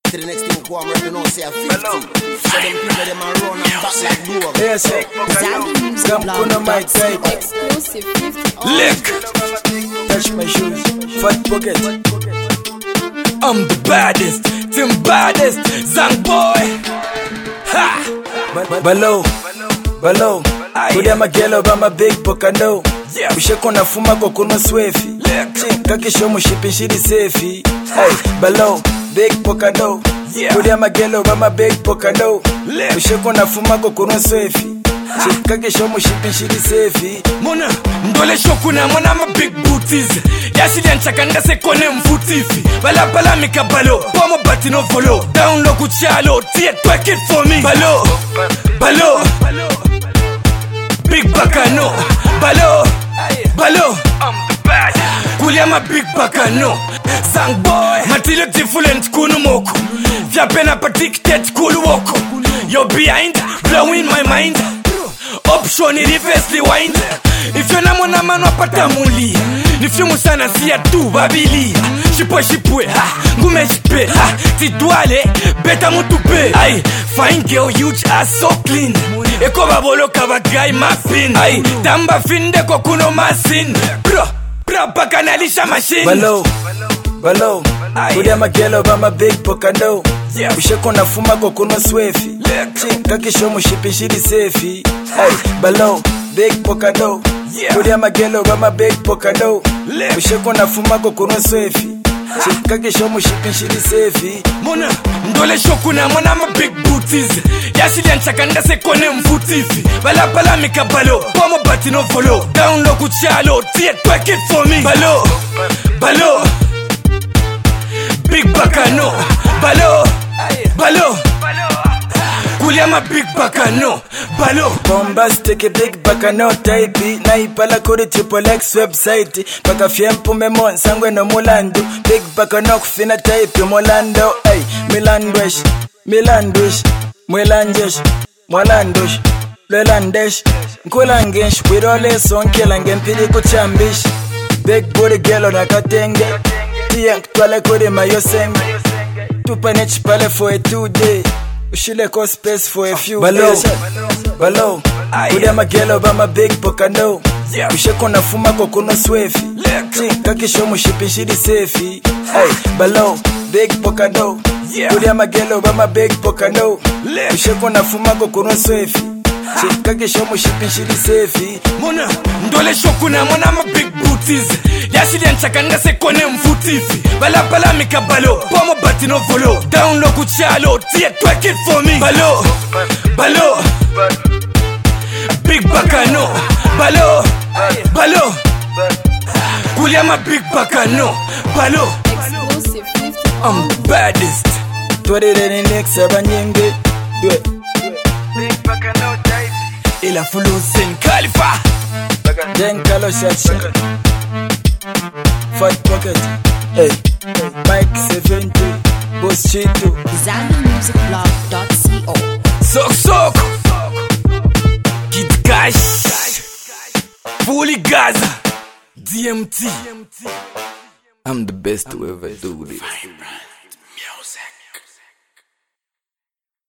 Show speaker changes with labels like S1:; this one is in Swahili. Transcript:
S1: to the next thing, go on, you know, say a 50. So them people, them are run and back like glue.
S2: Yes, sir. Come on my side.
S3: Exclusive 50.
S2: Lick. Touch my shoes. Fat pocket.
S4: I'm the baddest, Tim baddest, Zang boy. Ha!
S2: Balo. Kudia magelo bama big pokando. Usheko na fuma kokuno swefi. Kaki shomu shipping shidi sefi. Hey, balo, big pokando. Kudia magelo bama big pokando. Usheko na fuma kokuno swefi. Kaki shomu shipping shidi sefi.
S4: Mona, ndole shokuna mona ma big booties. Yashili anchakanga se kone mfutifi. Bala mika balo, pomo bati no follow. Down lo kuchalo, tie twerk it for me. Balo. Big Bacano, Balo, I'm the bad. Kulia ma big Bacano, Sang boy. Matilo different kunu moko. Fiapena patik tet kulu woko. You're behind, blowing my mind. Option reverse rewind. If you're na mona mano patamuli. If you musana siya tu babili. Shipwe, ha, ngume shipe, ha. Tidwale, beta mutupe. Ay, fine girl, huge ass so clean. Eko babolo kabagai mafin. Ay, tamba fin de kokuno masin. Bro, bakanalisha machine.
S2: Balo, kudia magelo bama big pokando. Usheko na fuma kokuno swefi. Kaki shomu shipping shidi sefi. Hey, balo, big pokando. Kudia magelo bama big pokando. Usheko na fuma kokuno swefi. Kaki shomu shipping shidi sefi.
S4: Mona, ndole shokuna mona ma big booties. Yashili anchakanga se kone mfutifi. Bala mika balo, pomo bati no follow. Down lo kuchalo, tie twerk it for me. Balo. Big Bacano, Balo. Kulia ma big Bacano, Balo.
S2: Bombastic big Bacano type. Na ipala kuri triple X website. Paka fiempo memon sangwe no mulando. Big Bacano kufina type molando. Ay, Milandush, Mwalandush, Lelandesh, Nkulangesh, Wirole sonkelange mpili kuchambish. Big booty girl nakatenge. Tiyank twale kuri mayosenge. Tupanech pale for a 2 day. Ushile ko space for a few days. Balo, kudia magelo bama big pokando. Usheko na fuma kokuno swefi. Kaki shomu shipping shidi sefi. Hey, balo, big pokando. Kudia magelo bama big pokando. Usheko na fuma kokuno swefi. Kaki shomu shipping shidi sefi.
S4: Mona, ndole shokuna mona ma big booties. Yashili anchakanga se kone mfutifi. Bala mika balo, pomo bati no follow. Down lo kuchalo, tie twerk it for me. Balo. Big Bacano, Balo. Kulia ma big Bacano, Balo.
S3: Exclusive 50.
S4: I'm the baddest.
S2: Twade reni next abanyenge. Dwe.
S4: Big Bacano type. Ila follow Sen Khalifa.
S2: Den Kalo Shacha. Fat pocket. Hey, Mike 70. Boss Chito.
S3: ZandyMusicBlog.co.
S4: Sok. Kid Cash. Fully Gaza. DMT. I'm the best to ever do this.